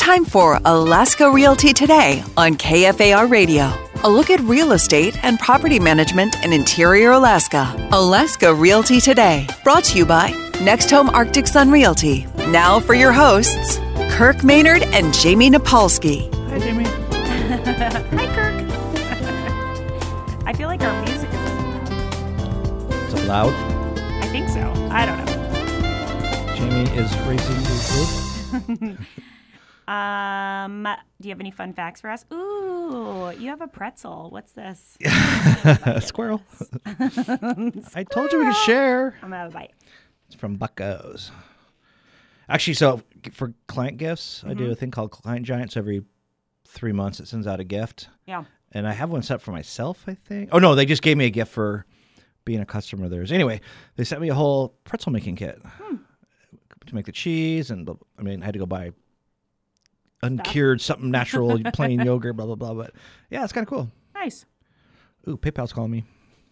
time for Alaska Realty Today on KFAR Radio. A look at real estate and property management in interior Alaska. Alaska Realty Today, brought to you by Next Home Arctic Sun Realty. Now for your hosts, Kirk Maynard and Jamie Napolsky. Hi, Jamie. Hi, Kirk. I feel like our music Is it loud? I think so. I don't know. Jamie is raising his roof. Do you have any fun facts for us? Ooh, you have a pretzel. What's this? Squirrel. I told you we could share. I'm gonna have a bite. It's from Bucko's. Actually, so for client gifts, I do a thing called Client Giant. So every 3 months, it sends out a gift. Yeah. And I have one set for myself, I think. Oh, no, they just gave me a gift for being a customer of theirs. Anyway, they sent me a whole pretzel making kit to make the cheese. And I mean, I had to go buy uncured something natural, plain yogurt, blah, blah, blah. But yeah, it's kind of cool. Nice. Ooh, PayPal's calling me.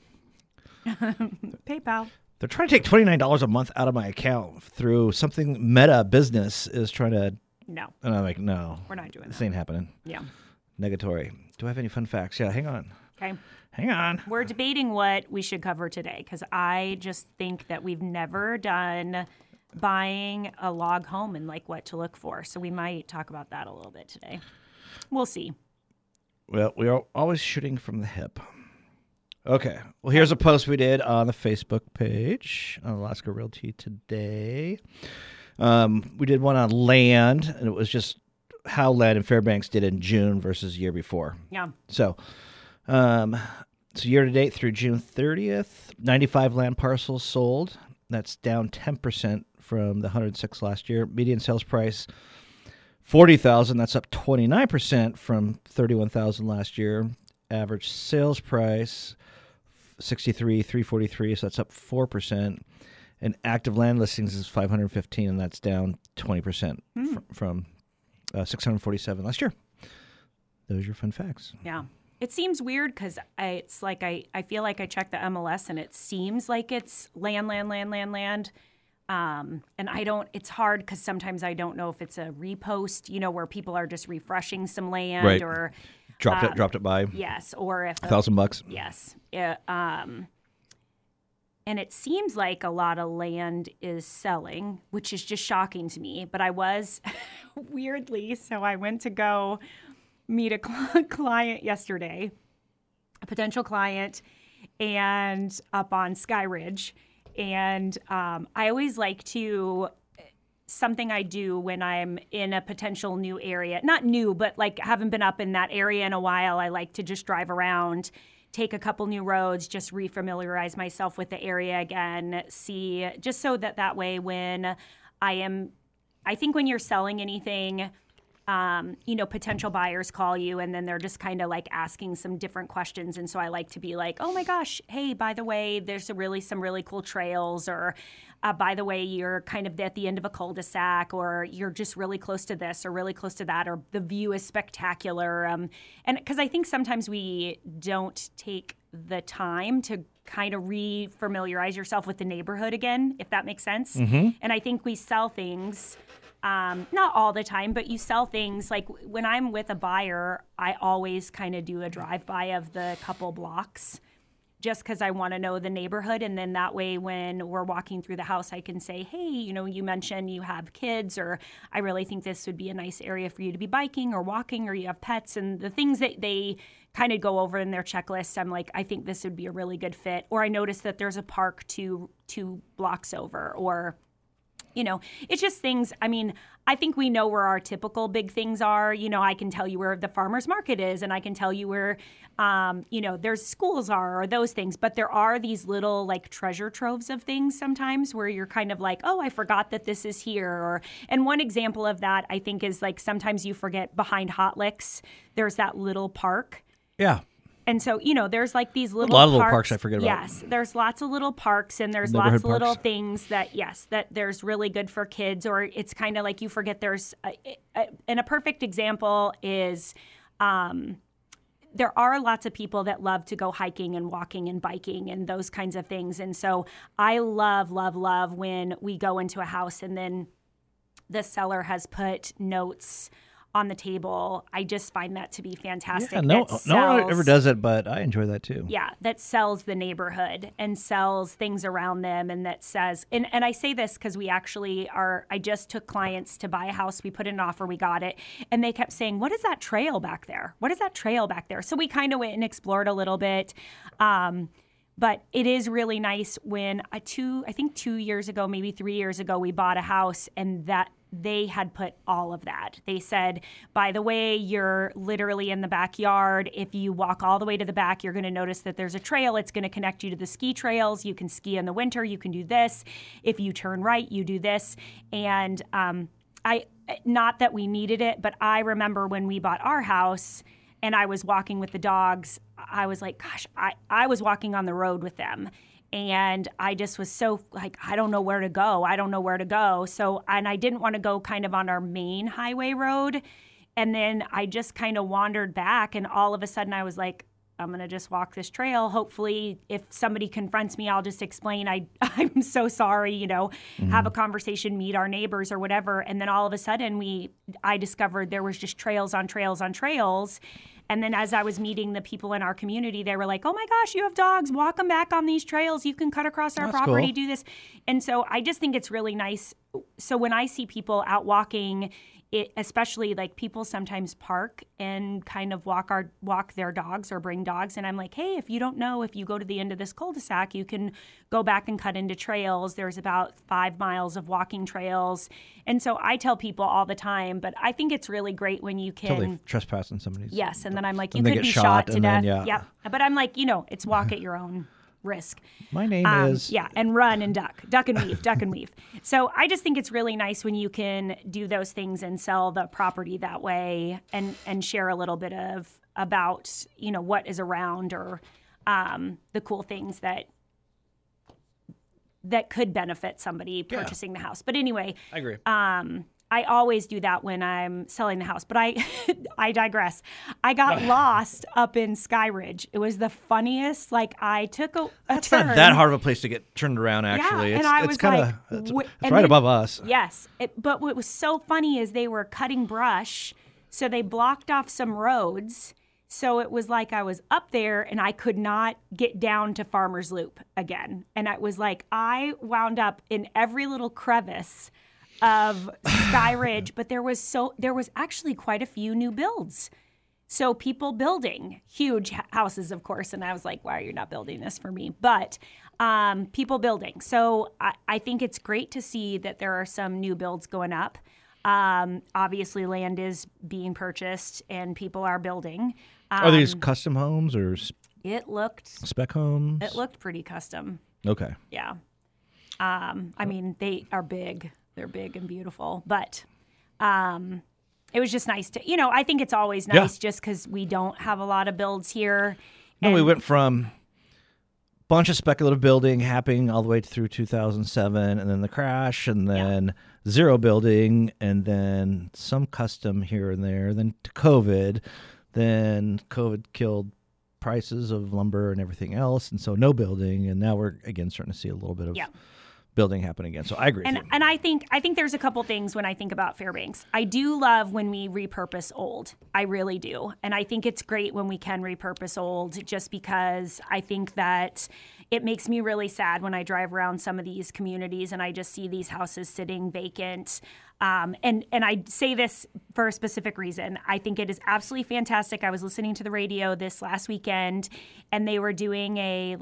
PayPal. They're trying to take $29 a month out of my account through something Meta Business is trying to. No. And I'm like, no. We're not doing This that. ain't happening. Yeah. Negatory. Do I have any fun facts? Yeah, hang on. Okay. Hang on. We're debating what we should cover today because I just think that we've never done buying a log home and like what to look for. So we might talk about that a little bit today. We'll see. Well, we are always shooting from the hip. Okay. Well, here's a post we did on the Facebook page on Alaska Realty Today. We did one on land, and it was just how land in Fairbanks did in June versus year before. Yeah. So year to date through June 30th, 95 land parcels sold. That's down 10% from the 106 last year. Median sales price, $40,000. That's up 29% from $31,000 last year. Average sales price, $63,343. So that's up 4%. And active land listings is 515, and that's down 20% from 647 last year. Those are your fun facts. Yeah. It seems weird because it's like I feel like I check the MLS and it seems like it's land. And I don't, it's hard because sometimes I don't know if it's a repost, where people are just refreshing some land Right. or. Dropped it by Yes. Or if. $1,000. Yes. And it seems like a lot of land is selling, which is just shocking to me. But I was weirdly, so I went to go meet a client yesterday, a potential client, and up on Sky Ridge. And I always like to, something I do when I'm in a potential new area, not new, but like haven't been up in that area in a while, I like to just drive around, take a couple new roads, just refamiliarize myself with the area again, see, just so that way when I think when you're selling anything, potential buyers call you and then they're just kind of like asking some different questions. And so I like to be like, oh my gosh, hey, by the way, there's some really cool trails, or by the way, you're kind of at the end of a cul-de-sac, or you're just really close to this or really close to that, or the view is spectacular. And because I think sometimes we don't take the time to kind of re-familiarize yourself with the neighborhood again, if that makes sense. Mm-hmm. And I think we sell things. Not all the time, but you sell things like when I'm with a buyer, I always kind of do a drive-by of the couple blocks just because I want to know the neighborhood. And then that way when we're walking through the house, I can say, hey, you mentioned you have kids, or I really think this would be a nice area for you to be biking or walking, or you have pets, and the things that they kind of go over in their checklist. I'm like, I think this would be a really good fit. Or I noticed that there's a park two blocks over, or it's just things. I mean, I think we know where our typical big things are. I can tell you where the farmer's market is, and I can tell you where, there's schools are, or those things. But there are these little like treasure troves of things sometimes where you're kind of like, oh, I forgot that this is here. And one example of that, I think, is like sometimes you forget behind Hot Licks, there's that little park. Yeah. And so, there's like these little a lot of little parks I forget about. Yes, there's lots of little parks, and there's Neighborhood lots of little parks. things that there's really good for kids, or it's kind of like you forget there's, and a perfect example is there are lots of people that love to go hiking and walking and biking and those kinds of things. And so I love when we go into a house and then the seller has put notes on the table. I just find that to be fantastic. Yeah, no one ever does it, but I enjoy that too. Yeah, that sells the neighborhood and sells things around them, and that says, and I say this because we actually I just took clients to buy a house. We put in an offer, we got it, and they kept saying, what is that trail back there? What is that trail back there? So we kind of went and explored a little bit. But it is really nice when I think 2 years ago, maybe 3 years ago, we bought a house and that they had put all of that. They said, by the way, you're literally in the backyard. If you walk all the way to the back, you're going to notice that there's a trail. It's going to connect you to the ski trails. You can ski in the winter. You can do this. If you turn right, you do this. And not that we needed it, but I remember when we bought our house and I was walking with the dogs, I was like, gosh, I was walking on the road with them. And I just was so like, I don't know where to go. So, and I didn't want to go kind of on our main highway road. And then I just kind of wandered back. And all of a sudden I was like, I'm going to just walk this trail. Hopefully, if somebody confronts me, I'll just explain, I'm so sorry, have a conversation, meet our neighbors or whatever. And then all of a sudden I discovered there was just trails on trails on trails. And then as I was meeting the people in our community, they were like, oh my gosh, you have dogs. Walk them back on these trails. You can cut across our property, do this. And so I just think it's really nice. So when I see people out walking, especially like people sometimes park and kind of walk their dogs or bring dogs. And I'm like, hey, if you don't know, if you go to the end of this cul-de-sac, you can go back and cut into trails. There's about 5 miles of walking trails. And so I tell people all the time, but I think it's really great when you can. Until they trespass on somebody's. Yes. And then I'm like, you could be shot to death. Yeah. But I'm like, it's walk at your own risk. My name is. Yeah, and run and duck and weave. So I just think it's really nice when you can do those things and sell the property that way and share a little bit about what is around or the cool things that could benefit somebody purchasing the house. But anyway, I agree. I always do that when I'm selling the house, but I digress. I got lost up in Sky Ridge. It was the funniest. Like I took a That's turn. not that hard of a place to get turned around. Actually, yeah, and I was like, it's right above us. Yes, but what was so funny is they were cutting brush, so they blocked off some roads. So it was like I was up there and I could not get down to Farmer's Loop again, and it was like I wound up in every little crevice of Sky Ridge, but there was actually quite a few new builds. So people building huge houses, of course, and I was like, why are you not building this for me? But people building. So I think it's great to see that there are some new builds going up. Obviously, land is being purchased and people are building. Are these custom homes or spec homes? It looked pretty custom. Okay. Yeah. I mean, they are big. They're big and beautiful, but it was just nice to, I think it's always nice just because we don't have a lot of builds here. No, we went from a bunch of speculative building happening all the way through 2007, and then the crash, and then zero building, and then some custom here and there, then to COVID. Then COVID killed prices of lumber and everything else, and so no building, and now we're, again, starting to see a little bit of building happen again. So I agree with you. And I think there's a couple things when I think about Fairbanks. I do love when we repurpose old. I really do. And I think it's great when we can repurpose old, just because I think that it makes me really sad when I drive around some of these communities and I just see these houses sitting vacant. And I say this for a specific reason. I think it is absolutely fantastic. I was listening to the radio this last weekend, and they were doing a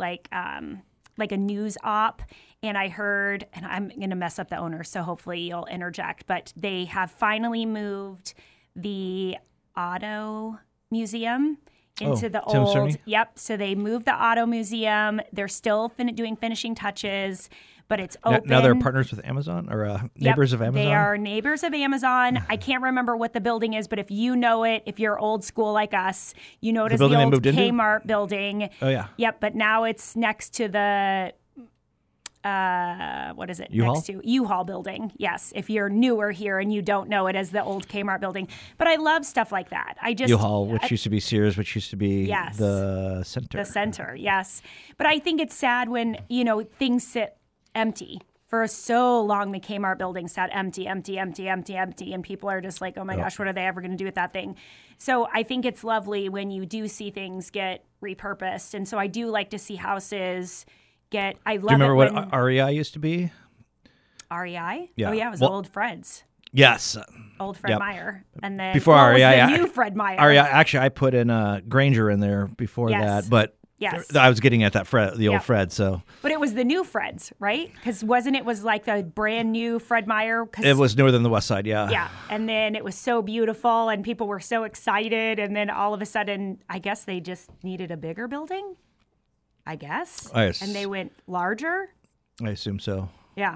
a news op, and I heard, and I'm going to mess up the owner, so hopefully you'll interject, but they have finally moved the auto museum into the Tim old. Cerny? Yep. So they moved the auto museum. They're still doing finishing touches, but it's open. Now they're partners with Amazon or neighbors of Amazon? They are neighbors of Amazon. I can't remember what the building is, but if you know it, if you're old school like us, you notice the old Kmart building. Oh, yeah. Yep, but now it's next to the... what is it? U-Haul? Next to U-Haul building. Yes, if you're newer here and you don't know it as the old Kmart building. But I love stuff like that. U-Haul, which used to be Sears, which used to be the center. The center, yes. But I think it's sad when, things sit empty For so long, the Kmart building sat empty, and people are just like, oh my gosh, what are they ever going to do with that thing? So I think it's lovely when you do see things get repurposed. And so I do like to see houses get, I love it. Do you remember when, what REI used to be? REI? Yeah. Oh yeah, it was Well, Old Fred's. Yes. Old Fred Yep. Meyer. And then Before what REI, was the new Fred Meyer? REI, actually, I put in Granger in there before Yes. that, but Yes. I was getting at that Fred, the Yeah. old Fred, so. But it was the new Fred's, right? Because wasn't it was like the brand new Fred Meyer? 'Cause- It was newer than the West Side, yeah. Yeah. And then it was so beautiful and people were so excited. And then all of a sudden, I guess they just needed a bigger building, I guess. Yes. And they went larger. I assume so. Yeah.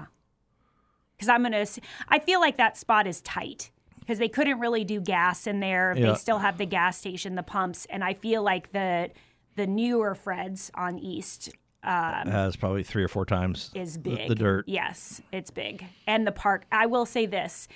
Because I feel like that spot is tight because they couldn't really do gas in there. Yeah. They still have the gas station, the pumps. And I feel like the newer Fred's on East Has probably 3 or 4 times is big. the dirt. Yes, it's big. And the park, I will say this,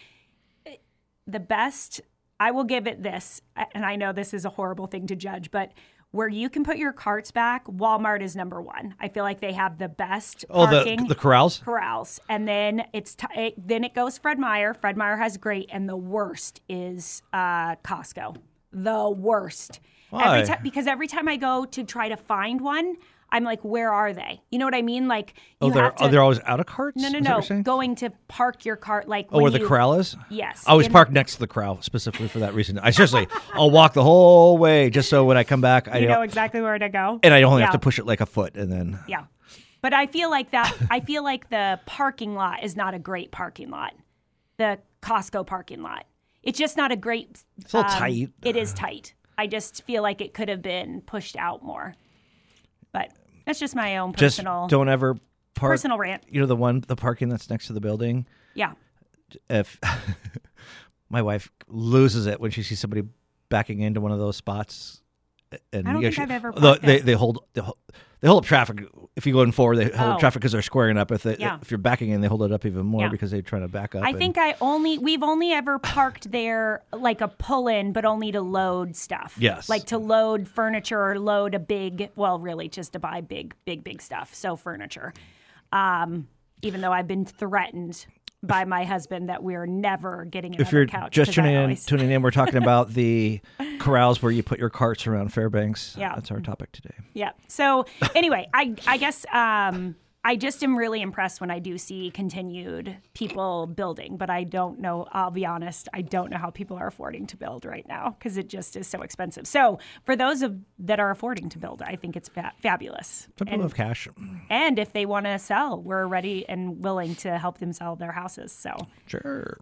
the best, I will give it this, and I know this is a horrible thing to judge, but where you can put your carts back, Walmart is number one. I feel like they have the best Oh, parking. the corrals? Corrals. And then then it goes Fred Meyer. Fred Meyer has great, and the worst is Costco. The worst. Why? Because every time I go to try to find one, I'm like, where are they? You know what I mean? Like, Oh, you have to. they're always out of carts? No, Is that what you're saying? Going to park your cart like. Oh, when where the you- corral is? Yes. I always in- park next to the corral specifically for that reason. I'll walk the whole way just so when I come back, You know exactly where to go. and I only have Yeah. to push it like a foot, and then Yeah. But I feel like the parking lot is not a great parking lot. The Costco parking lot. It's just not a great. It's a little tight. It is tight. I just feel like it could have been pushed out more. But that's just my own just personal don't ever park. personal rant. You know the parking that's next to the building. Yeah. If my wife loses it when she sees somebody backing into one of those spots, and I don't think she- I've ever although parked there. they hold up traffic. If you go in forward, they hold Oh. up traffic because they're squaring up. Yeah. If you're backing in, they hold it up even more Yeah. because they're trying to back up. I and- think we've only ever parked there like a pull-in, but only to load stuff. Yes. Like to load furniture or load a really just to buy big stuff. So furniture. Even though I've been threatened by my husband that we're never getting another if you're couch. just 'cause I always- tuning in, we're talking about the corrals where you put your carts around Fairbanks. Yeah. That's our topic today. Yeah. So anyway, I guess I just am really impressed when I do see continued people building, but I don't know, I'll be honest, I don't know how people are affording to build right now because it just is so expensive. So for those that are affording to build, I think it's fabulous. Some people have cash. And if they want to sell, we're ready and willing to help them sell their houses. So, Sure.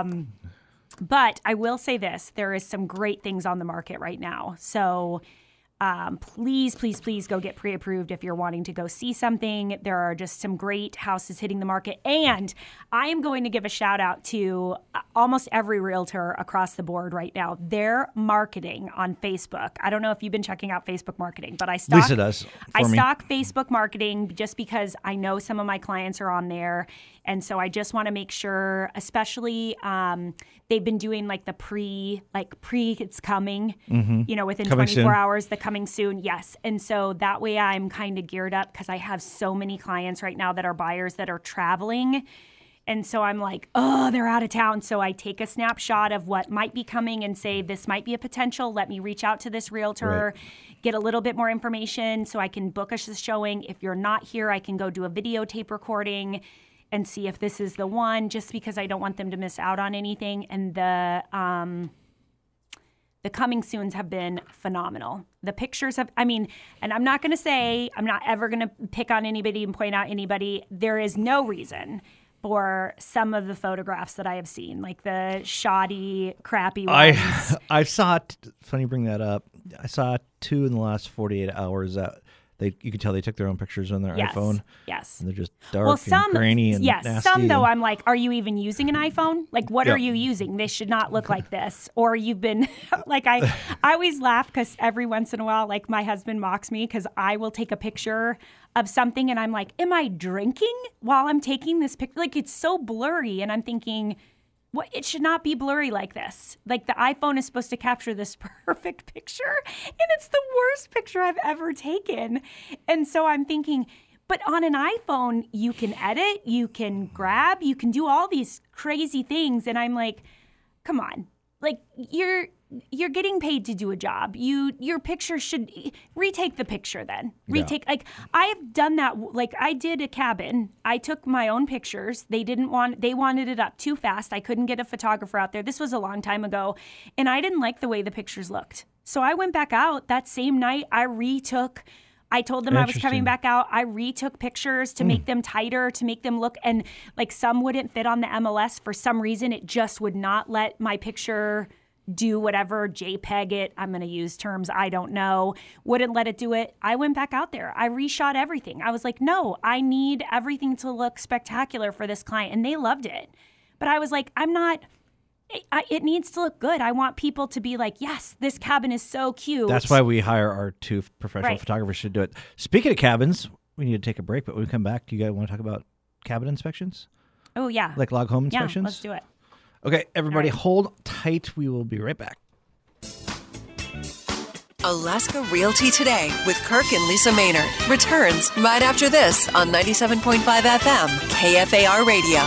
but I will say this, there is some great things on the market right now. So please go get pre-approved if you're wanting to go see something. There are just some great houses hitting the market. And I am going to give a shout out to almost every realtor across the board right now. They're marketing on Facebook. I don't know if you've been checking out Facebook marketing, but I stock, Lisa does I for me. stock Facebook marketing just because I know some of my clients are on there. And so I just want to make sure, especially they've been doing like the pre it's coming, within Coming 24 soon. hours, the coming soon. Yes. And so that way I'm kind of geared up because I have so many clients right now that are buyers that are traveling. And so I'm like, oh, they're out of town. So I take a snapshot of what might be coming and say, this might be a potential. Let me reach out to this realtor, get a little bit more information so I can book a showing. If you're not here, I can go do a videotape recording and see if this is the one, just because I don't want them to miss out on anything. And the coming soons have been phenomenal. The pictures have, and I'm not going to say, I'm not ever going to pick on anybody and point out anybody. There is no reason for some of the photographs that I have seen, like the shoddy, crappy ones. I saw, funny you bring that up, I saw 2 in the last 48 hours that you could tell they took their own pictures on their iPhone. Yes. And they're just dark and grainy and nasty. Some though, and- I'm like, are you even using an iPhone? Like, what Yeah. are you using? This should not look like this. Or you've been, like, I always laugh because every once in a while, like, my husband mocks me because I will take a picture of something and I'm like, am I drinking while I'm taking this picture? Like, it's so blurry. And I'm thinking, what? It should not be blurry like this. Like, the iPhone is supposed to capture this perfect picture, and it's the worst picture I've ever taken. And so I'm thinking, But on an iPhone, you can edit, you can grab, you can do all these crazy things. And I'm like, come on, like you're getting paid to do a job. Your picture should retake the picture then. Retake, like I have done that. Like I did a cabin. I took my own pictures. They wanted it up too fast. I couldn't get a photographer out there. This was a long time ago. And I didn't like the way the pictures looked. So I went back out that same night. I told them I was coming back out. I retook pictures to make them tighter, to make them look, and like some wouldn't fit on the MLS for some reason. It just would not let my picture do whatever, JPEG it. I'm going to use terms I don't know. Wouldn't let it do it. I went back out there. I reshot everything. I was like, no, I need everything to look spectacular for this client. And they loved it. But I was like, it needs to look good. I want people to be like, yes, this cabin is so cute. That's why we hire our 2 professional photographers to do it. Speaking of cabins, we need to take a break, but when we come back, do you guys want to talk about cabin inspections? Oh, yeah. Like log home inspections? Yeah, let's do it. Okay, everybody hold tight. We will be right back. Alaska Realty Today with Kirk and Lisa Maynard returns right after this on 97.5 FM KFAR Radio.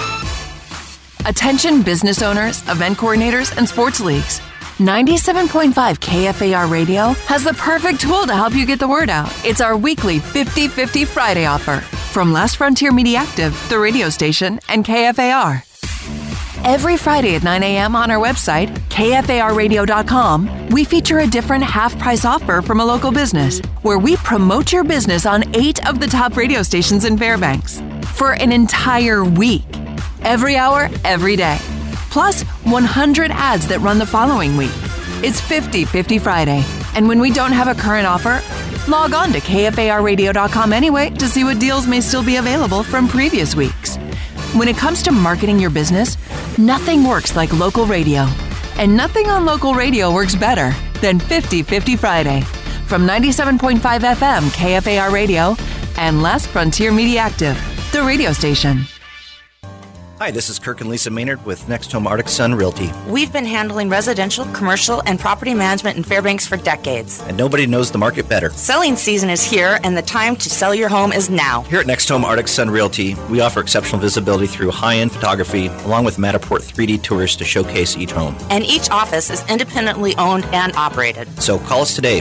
Attention business owners, event coordinators, and sports leagues. 97.5 KFAR Radio has the perfect tool to help you get the word out. It's our weekly 50-50 Friday offer from Last Frontier Media Active, the radio station, and KFAR. Every Friday at 9 a.m. on our website, KFARradio.com, we feature a different half-price offer from a local business, where we promote your business on 8 of the top radio stations in Fairbanks for an entire week. Every hour, every day. Plus 100 ads that run the following week. It's 50-50 Friday. And when we don't have a current offer, log on to KFARradio.com anyway to see what deals may still be available from previous weeks. When it comes to marketing your business, nothing works like local radio. And nothing on local radio works better than 50-50 Friday. From 97.5 FM KFAR Radio and Last Frontier Media Active, the radio station. Hi, this is Kirk and Lisa Maynard with Next Home Arctic Sun Realty. We've been handling residential, commercial, and property management in Fairbanks for decades. And nobody knows the market better. Selling season is here, and the time to sell your home is now. Here at Next Home Arctic Sun Realty, we offer exceptional visibility through high-end photography, along with Matterport 3D tours to showcase each home. And each office is independently owned and operated. So call us today,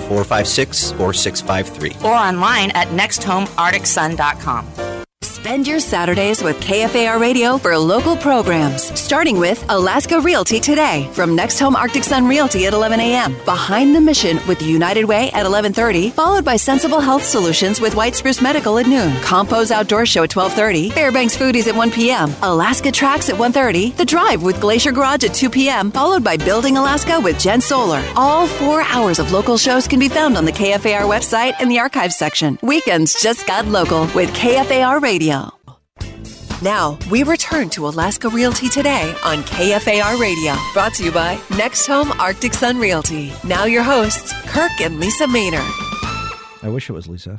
456-4653. Or online at nexthomearcticsun.com. Spend your Saturdays with KFAR Radio for local programs, starting with Alaska Realty Today from Next Home Arctic Sun Realty at 11 a.m. Behind the Mission with United Way at 11:30, followed by Sensible Health Solutions with White Spruce Medical at noon. Compose Outdoor Show at 12:30, Fairbanks Foodies at 1 p.m., Alaska Tracks at 1:30, The Drive with Glacier Garage at 2 p.m., followed by Building Alaska with Jen Solar. All 4 hours of local shows can be found on the KFAR website in the archives section. Weekends just got local with KFAR Radio. Now, we return to Alaska Realty Today on KFAR Radio. Brought to you by Next Home Arctic Sun Realty. Now your hosts, Kirk and Lisa Maynard. I wish it was Lisa.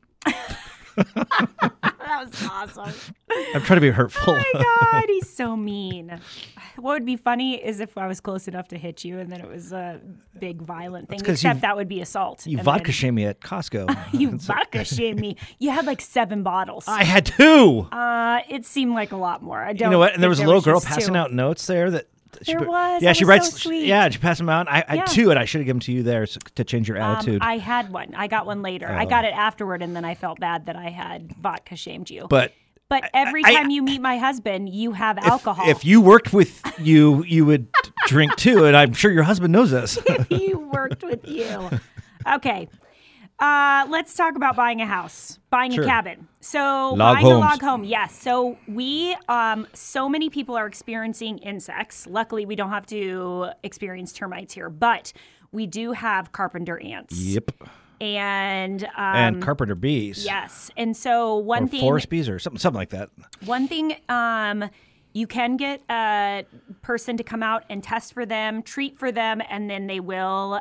That was awesome. I'm trying to be hurtful. Oh my God, he's so mean. What would be funny is if I was close enough to hit you and then it was a big violent thing, except that would be assault. You vodka shamed me at Costco. You vodka shamed me. You had like 7 bottles. I had 2. It seemed like a lot more. You know what? And there was a little girl passing out notes there that... There was. Yeah, that she was writes. So sweet. Yeah, she passed them out. I had 2, and I should have given them to you there to change your attitude. I had one. I got one later. I got it afterward, and then I felt bad that I had vodka shamed you. But every time you meet my husband, you have alcohol. If you worked with you would drink too, and I'm sure your husband knows this. If you worked with you. Okay. Let's talk about buying a house, buying a cabin. So buying a log home, yes. So we, so many people are experiencing insects. Luckily, we don't have to experience termites here, but we do have carpenter ants. Yep. And carpenter bees. Yes. And so one thing, forest bees or something like that. One thing, you can get a person to come out and test for them, treat for them, and then they will.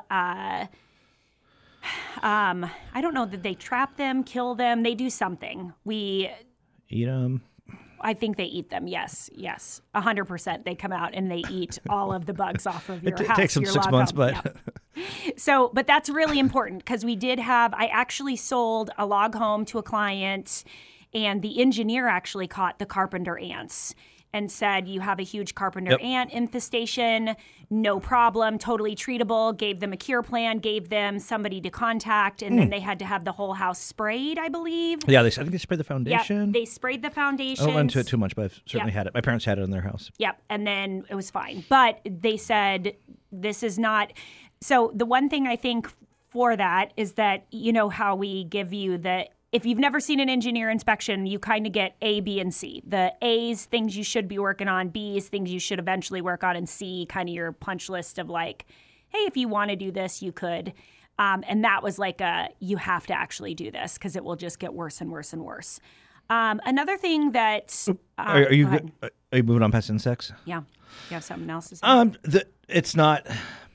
I don't know that they trap them, kill them. They do something. We eat them. I think they eat them. Yes. 100%. They come out and they eat all of the bugs off of your house. It takes them 6 months, but So, but that's really important because I actually sold a log home to a client, and the engineer actually caught the carpenter ants and said, you have a huge carpenter ant infestation, no problem, totally treatable, gave them a cure plan, gave them somebody to contact, and then they had to have the whole house sprayed, I believe. Yeah, I think they sprayed the foundation. Yep, they sprayed the foundation. I don't went into it too much, but I've certainly had it. My parents had it in their house. Yep, and then it was fine. But they said, this is not... So the one thing I think for that is that, you know how we give you if you've never seen an engineer inspection, you kind of get A, B, and C. The A's, things you should be working on. B's, things you should eventually work on. And C, kind of your punch list of like, hey, if you want to do this, you could. And that was like you have to actually do this because it will just get worse and worse and worse. Another thing that... Are you moving on past insects? Yeah. You have something else to say? It's not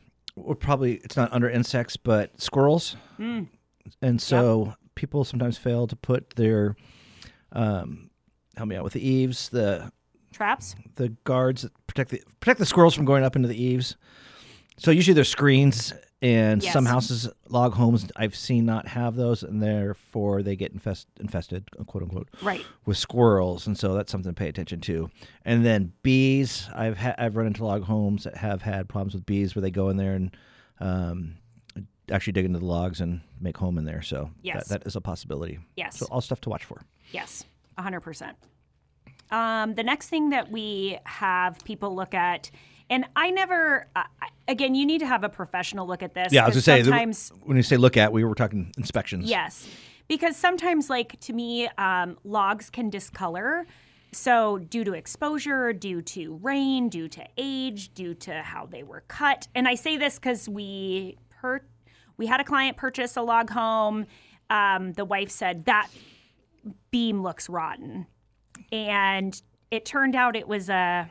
under insects, but squirrels. And so people sometimes fail to put their, help me out with the eaves, the traps, the guards that protect the squirrels from going up into the eaves. So usually there's screens, and some houses, log homes, I've seen not have those, and therefore they get infested, quote unquote, right, with squirrels, and so that's something to pay attention to. And then bees, I've run into log homes that have had problems with bees where they go in there and actually dig into the logs and make home in there. So that is a possibility. Yes. So all stuff to watch for. Yes, 100%. The next thing that we have people look at, and I never, again, you need to have a professional look at this. Yeah, I was going to say, when you say look at, we were talking inspections. Yes, because sometimes, like, to me, logs can discolor. So due to exposure, due to rain, due to age, due to how they were cut. And I say this because we had a client purchase a log home. The wife said, that beam looks rotten. And it turned out it was I'm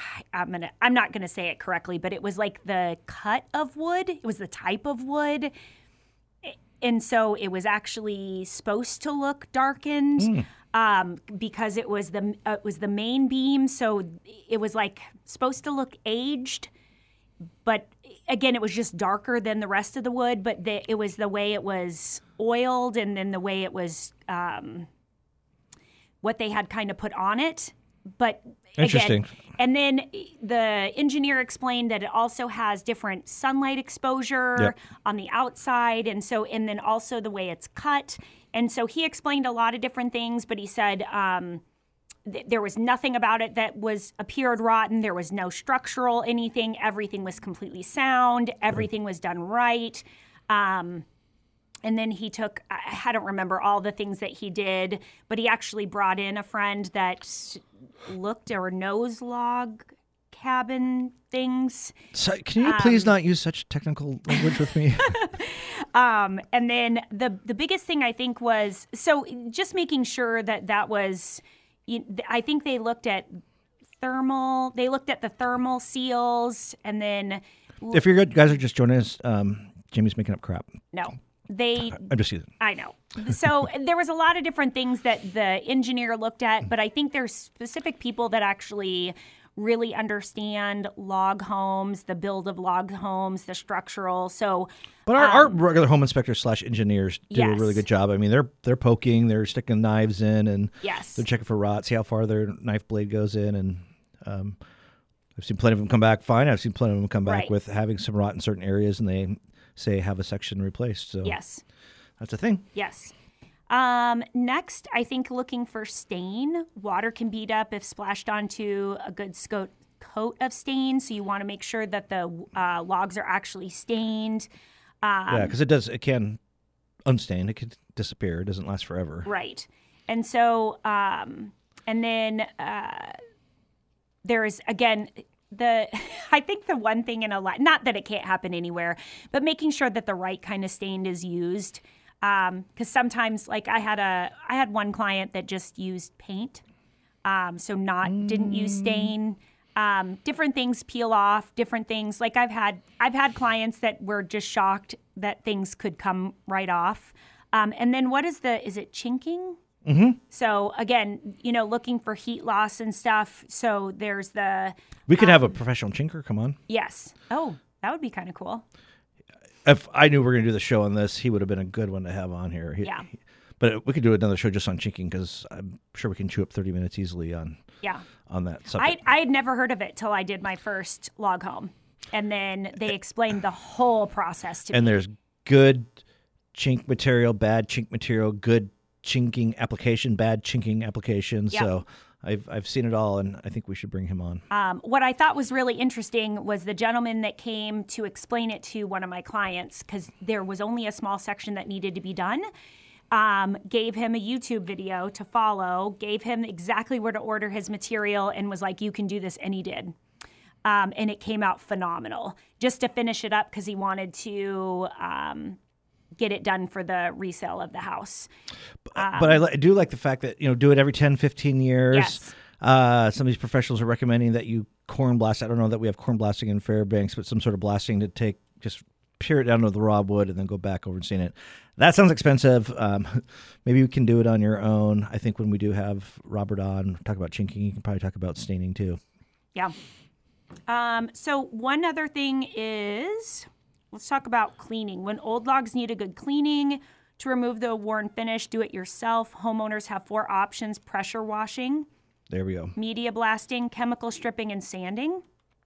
not gonna say it correctly, but it was like the cut of wood. It was the type of wood. And so it was actually supposed to look darkened because it was the main beam. So it was like supposed to look aged, but again, it was just darker than the rest of the wood. But it was the way it was oiled, and then the way it was what they had kind of put on it. But interesting. Again, and then the engineer explained that it also has different sunlight exposure on the outside, and then also the way it's cut. And so he explained a lot of different things, but he said there was nothing about it that appeared rotten. There was no structural anything. Everything was completely sound. Everything was done right. And then he took, I don't remember all the things that he did, but he actually brought in a friend that looked or knows log cabin things. So, can you please not use such technical language with me? And then the biggest thing I think was, so just making sure that was, I think they looked at the thermal seals, and then... If you guys are just joining us, Jamie's making up crap. No. I'm just using. I know. So there was a lot of different things that the engineer looked at, but I think there's specific people that actually really understand log homes, the build of log homes, the structural. So, but our regular home inspectors / engineers do a really good job. I mean, they're poking, they're sticking knives in, and they're checking for rot, see how far their knife blade goes in, and I've seen plenty of them come back fine. I've seen plenty of them come back with having some rot in certain areas, and they say have a section replaced. So yes, that's a thing. Yes. Next, I think looking for stain. Water can bead up if splashed onto a good coat of stain. So you want to make sure that the logs are actually stained. Because it can unstain. It can disappear. It doesn't last forever. Right. And so, and then there is, again, I think the one thing in a lot, not that it can't happen anywhere, but making sure that the right kind of stain is used. Because sometimes, like I had one client that just used paint, didn't use stain. Different things peel off. Different things, like I've had clients that were just shocked that things could come right off. And then is it chinking? Mm-hmm. So again, looking for heat loss and stuff. So there's we could have a professional chinker come on. Yes. Oh, that would be kind of cool. if I knew we were going to do the show on this, he would have been a good one to have on here. Yeah. But we could do another show just on chinking because I'm sure we can chew up 30 minutes easily on that subject. I had never heard of it till I did my first log home. And then they explained the whole process to me. And there's good chink material, bad chink material, good chinking application, bad chinking application. Yep. So I've seen it all, and I think we should bring him on. What I thought was really interesting was the gentleman that came to explain it to one of my clients, because there was only a small section that needed to be done. Gave him a YouTube video to follow, gave him exactly where to order his material, and was like, you can do this, and he did. And it came out phenomenal. Just to finish it up, because he wanted to get it done for the resale of the house. But I do like the fact that, do it every 10, 15 years. Yes. Some of these professionals are recommending that you corn blast. I don't know that we have corn blasting in Fairbanks, but some sort of blasting to just pare it down to the raw wood and then go back over and stain it. That sounds expensive. Maybe you can do it on your own. I think when we do have Robert on, talk about chinking, you can probably talk about staining too. Yeah. So one other thing is, let's talk about cleaning. When old logs need a good cleaning, to remove the worn finish, do it yourself. Homeowners have 4 options: pressure washing, there we go, media blasting, chemical stripping, and sanding.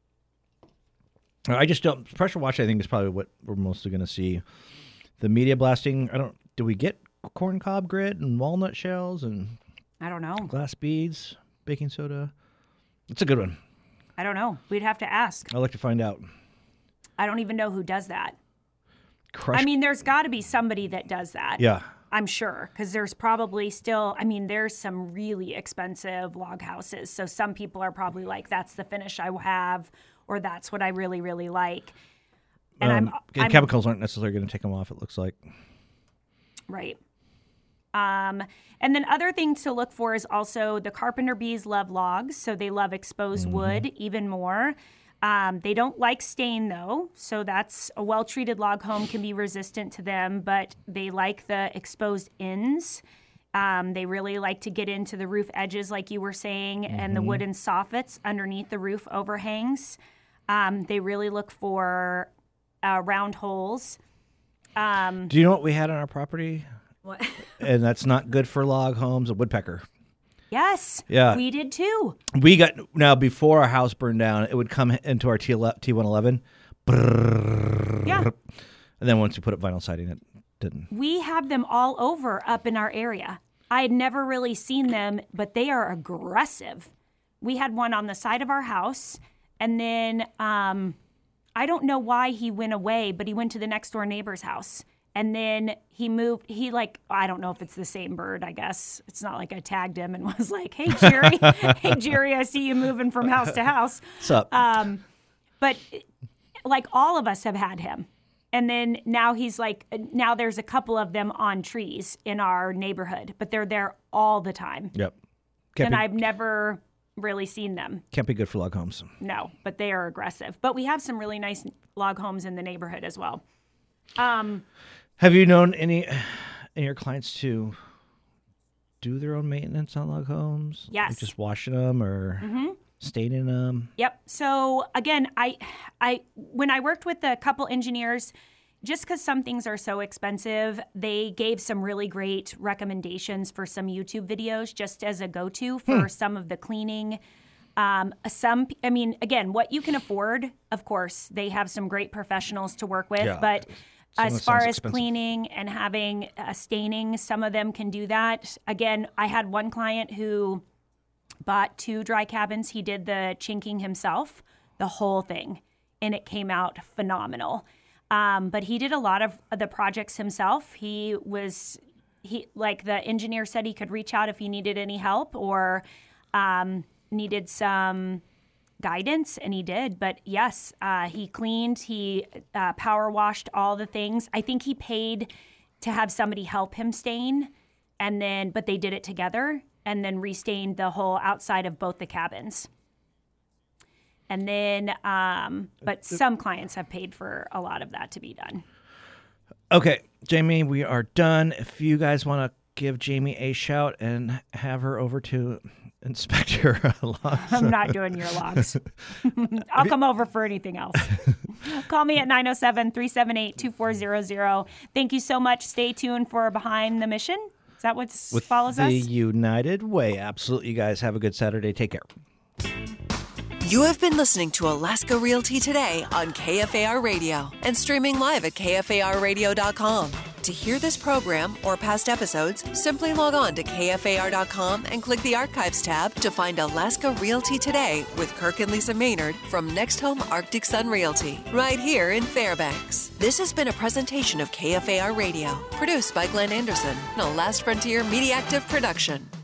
I just don't. Pressure washing, I think, is probably what we're mostly going to see. The media blasting, do we get corn cob grit and walnut shells and I don't know. glass beads, baking soda? It's a good one. I don't know. We'd have to ask. I'd like to find out. I don't even know who does that. Crush. I mean, there's got to be somebody that does that. Yeah. I'm sure, because there's probably still, there's some really expensive log houses. So some people are probably like, that's the finish I have, or that's what I really, really like. And chemicals aren't necessarily going to take them off, it looks like. Right. And then other things to look for is also the carpenter bees love logs, so they love exposed wood even more. They don't like stain, though, so that's a well-treated log home can be resistant to them, but they like the exposed ends. They really like to get into the roof edges, like you were saying, and the wooden soffits underneath the roof overhangs. They really look for round holes. Do you know what we had on our property? What? And that's not good for log homes, a woodpecker. Yes. Yeah. We did too. We got, now before our house burned down, it would come into our T111. Yeah. And then once you put up vinyl siding, it didn't. We have them all over up in our area. I had never really seen them, but they are aggressive. We had one on the side of our house, and then I don't know why he went away, but he went to the next door neighbor's house. And then he moved, I don't know if it's the same bird, I guess. It's not like I tagged him and was like, hey, Jerry, I see you moving from house to house. What's up? But like all of us have had him. And then now now there's a couple of them on trees in our neighborhood, but they're there all the time. Yep. I've never really seen them. Can't be good for log homes. No, but they are aggressive. But we have some really nice log homes in the neighborhood as well. Have you known any of your clients to do their own maintenance on log homes? Yes. Like just washing them or staining them? Yep. So again, when I worked with a couple engineers, just because some things are so expensive, they gave some really great recommendations for some YouTube videos just as a go-to for some of the cleaning. Again, what you can afford, of course, they have some great professionals to work with, but as far as cleaning and having staining, some of them can do that. Again, I had one client who bought 2 dry cabins. He did the chinking himself, the whole thing, and it came out phenomenal. But he did a lot of the projects himself. Like the engineer said, he could reach out if he needed any help or needed some guidance, and he did. But yes, he cleaned, he power washed all the things. I think he paid to have somebody help him stain, but they did it together and then restained the whole outside of both the cabins. And then, but some clients have paid for a lot of that to be done. Okay, Jamie, we are done. If you guys want to give Jamie a shout and have her over to inspect your logs. I'm not doing your logs. I'll come over for anything else. Call me at 907-378-2400. Thank you so much. Stay tuned for Behind the Mission. Is that what follows us? The United Way. Absolutely. You guys have a good Saturday. Take care. You have been listening to Alaska Realty Today on KFAR Radio and streaming live at KFARradio.com. To hear this program or past episodes, simply log on to KFAR.com and click the Archives tab to find Alaska Realty Today with Kirk and Lisa Maynard from Next Home Arctic Sun Realty, right here in Fairbanks. This has been a presentation of KFAR Radio, produced by Glenn Anderson, a Last Frontier Mediactive production.